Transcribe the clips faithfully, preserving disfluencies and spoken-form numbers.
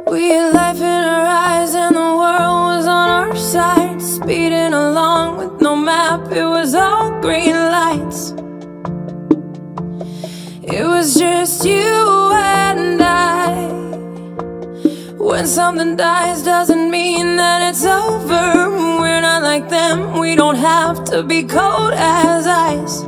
We had life in our eyes and the world was on our side, speeding along with no map, it was all green lights. It was just you and I. When something dies doesn't mean that it's over. We're not like them, we don't have to be cold as ice.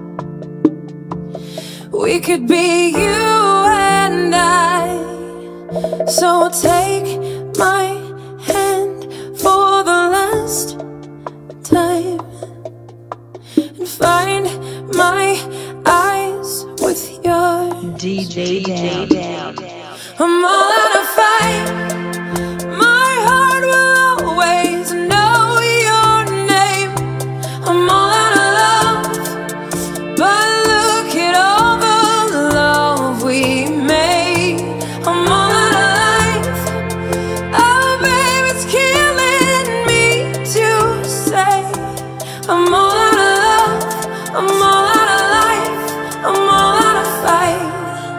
We could be you and I. So take my hand for the last time and find my eyes with your D J Down. I'm all out of fight. My heart will always know your name. I'm all out of love, but look at all the love we made. I'm all out of life. Oh, babe, it's killing me to say I'm all out of love. I'm all out of life. I'm all out of fight.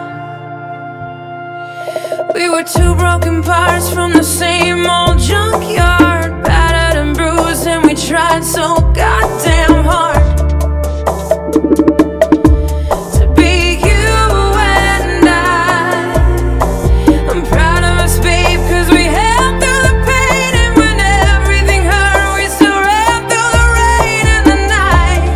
We were two broken parts from the same old junkyard, battered and bruised, and we tried so goddamn hard to be you and I. I'm proud of us, babe, cause we held through the pain, and when everything hurt, we still ran through the rain and the night.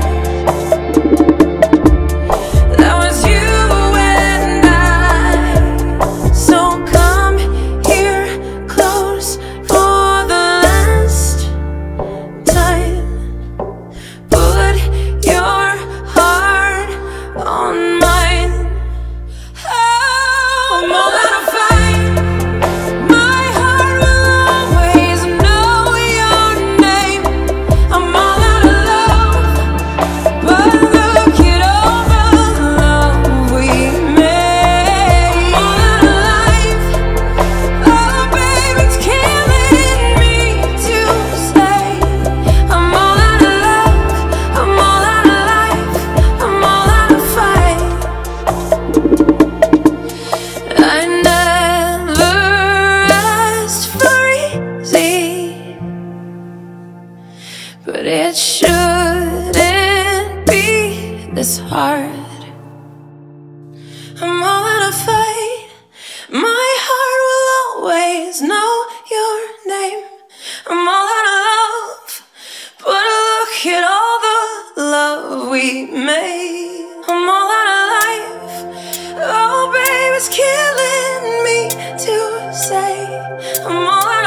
That was you and I. So come here close for the last time. Put your heart on mine. Oh, I'm all out of fight. My heart will always know your name. I'm all out of love, but look at all the love we made. I'm all out of life. Oh, babe, it's killing me to say I'm all out of love. I'm all out of life. I'm all out of fight. I never asked for easy, but it shouldn't be this hard. I'm all out of fight. My heart will always know your name. I'm all out of love, but look at all the love we made. I'm all out of life. Oh, babe, it's killing me to say I'm all out